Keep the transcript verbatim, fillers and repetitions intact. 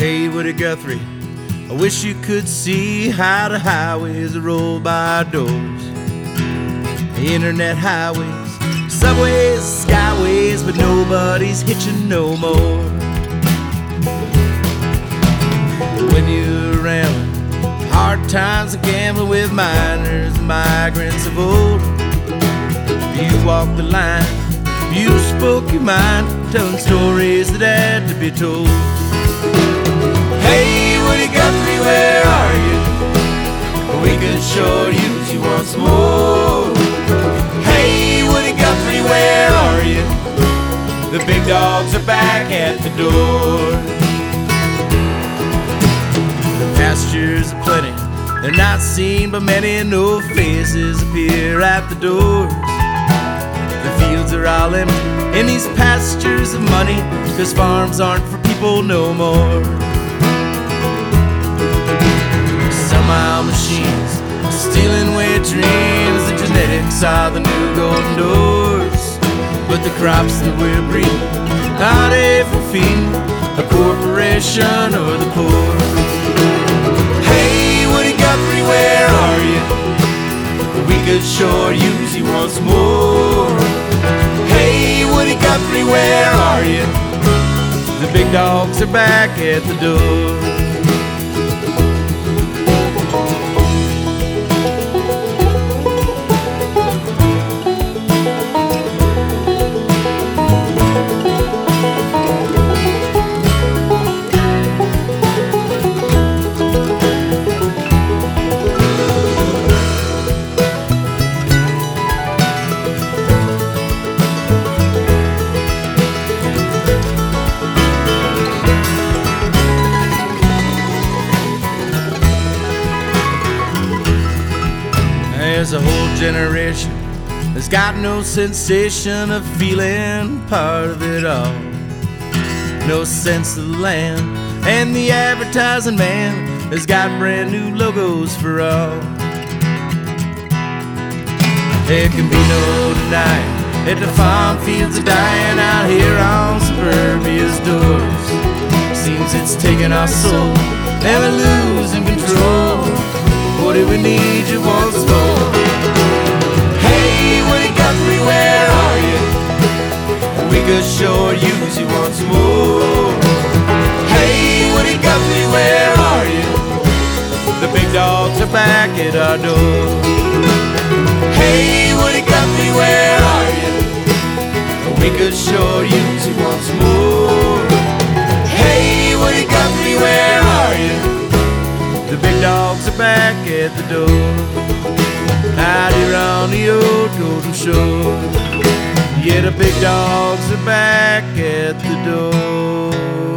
Hey, Woody Guthrie, I wish you could see how the highways roll by our doors. Internet highways, subways, skyways, but nobody's hitching no more. When you're around hard times and gambling with miners and migrants of old, you walk the line, you spoke your mind, telling stories that had to be told. Hey, Woody Guthrie, where are you? We could sure use you once more. Hey, Woody Guthrie, where are you? The big dogs are back at the door. The pastures are plenty, they're not seen by many, no faces appear at the doors. The fields are all empty in these pastures of money, 'cause farms aren't for people no more. Some machines stealing away dreams, the genetics are the new golden doors. But the crops that we're breeding not a for feeding a corporation or the poor. Hey, Woody Guthrie, where are you? We could sure use you once more. Hey, Woody Guthrie, where are you? The big dogs are back at the door. There's a whole generation that's got no sensation of feeling part of it all. No sense of the land, and the advertising man has got brand new logos for all. There can be no denying that the farm fields are dying out here on suburbia's doors. Seems it's taking our soul and we're losing control. What do we need you once more? Hey, Woody Guthrie, where are you? We could sure use you once more. Hey, Woody Guthrie, where are you? The big dogs are back at our door. Hey, Woody Guthrie, where are you? We could sure use you once more. Hey, Woody Guthrie, where are you? The big dogs are back at the door. Out here on the old Golden Shore. Yeah, the big dogs are back at the door.